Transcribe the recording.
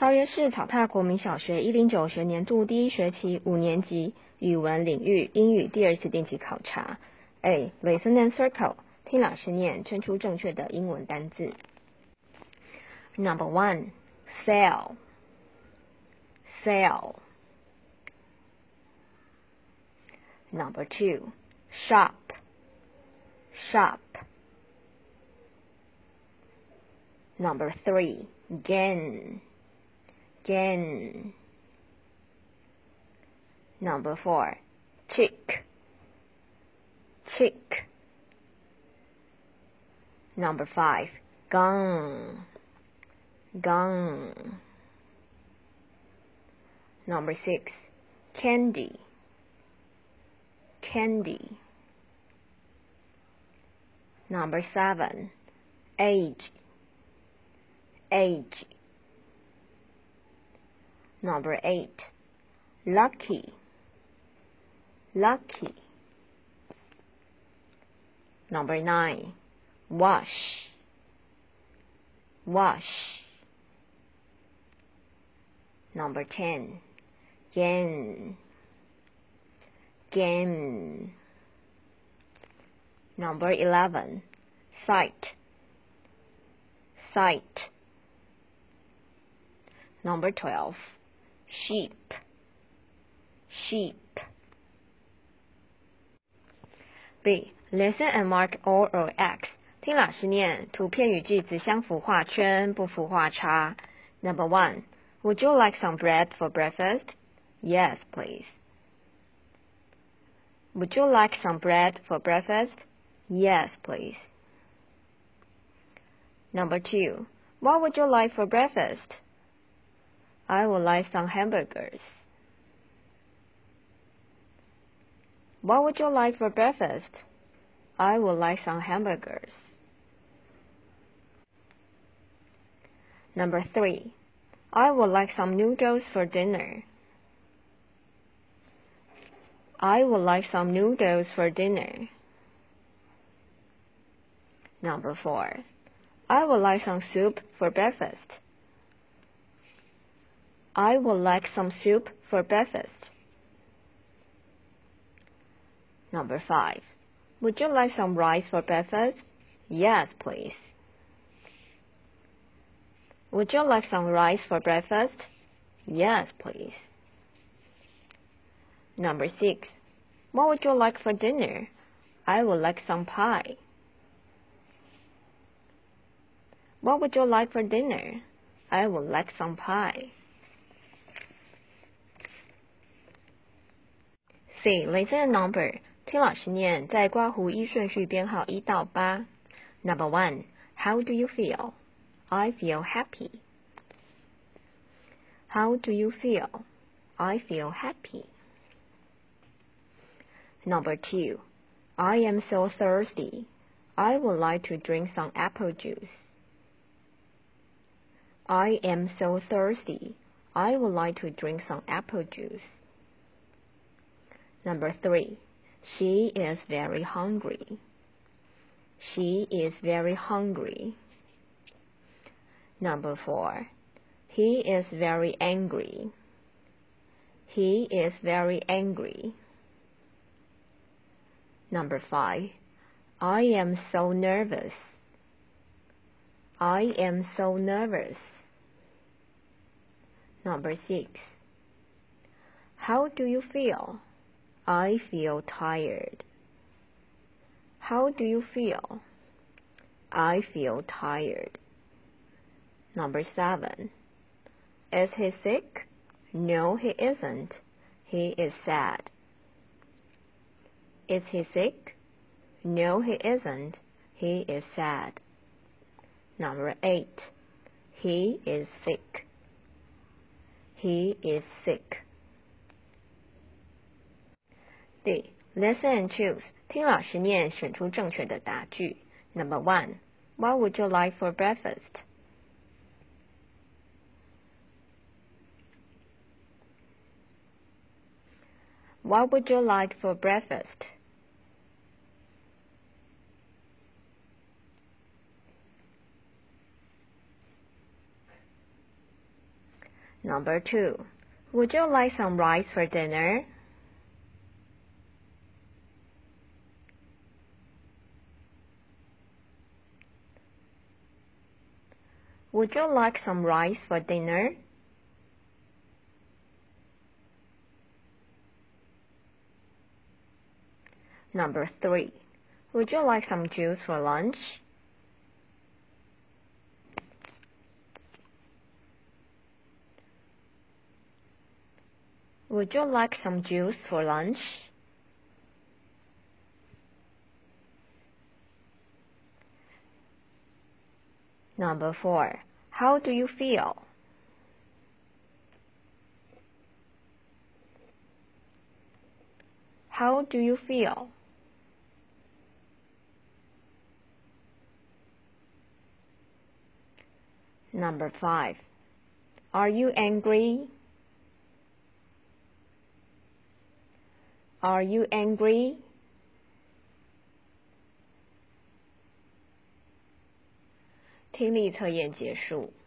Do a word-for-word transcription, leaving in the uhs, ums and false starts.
桃园市草踏国民小学一零九学年度第一学期五年级语文领域英语第二次定期考察。A. Listen and circle. 听老师念，圈出正确的英文单字。Number one, sell, sell. Number two, shop, shop. Number three, gain, gain. Number four, chick, chick. Number five, gun, gun. Number six, candy, candy. Number seven, age, age. Number eight, lucky, lucky. Number nine, wash, wash. Number ten, gain, gain. Number eleven, sight, sight. Number twelve, sheep, sheep. B. Listen and mark all or X. 听老师念，图片与句子相符画圈，不符画叉。Number one, would you like some bread for breakfast? Yes, please. Would you like some bread for breakfast? Yes, please. Number two, what would you like for breakfast? I would like some hamburgers. What would you like for breakfast? I would like some hamburgers. Number three, I would like some noodles for dinner. I would like some noodles for dinner. Number four, I would like some soup for breakfast. I would like some soup for breakfast. Number five, would you like some rice for breakfast? Yes, please. Would you like some rice for breakfast? Yes, please. Number six, what would you like for dinner? I would like some pie. What would you like for dinner? I would like some pie. C. Listen and number. 听老师念，在刮胡依顺序编号一到八。Number one, how do you feel? I feel happy. How do you feel? I feel happy. Number two, I am so thirsty. I would like to drink some apple juice. I am so thirsty. I would like to drink some apple juice. Number three, she is very hungry. She is very hungry. Number four, he is very angry. He is very angry. Number five, I am so nervous. I am so nervous. Number six, how do you feel? I feel tired. How do you feel? I feel tired. Number seven, is he sick? No, he isn't. He is sad. Is he sick? No, he isn't. He is sad. Number eight, he is sick. He is sick. D. Listen and choose. 听老师念，选出正确的答句。Number one, what would you like for breakfast? What would you like for breakfast? Number two, would you like some rice for dinner? Would you like some rice for dinner? Number three, would you like some juice for lunch? Would you like some juice for lunch? Number four, how do you feel? How do you feel? Number five, are you angry? Are you angry? 听力测验结束。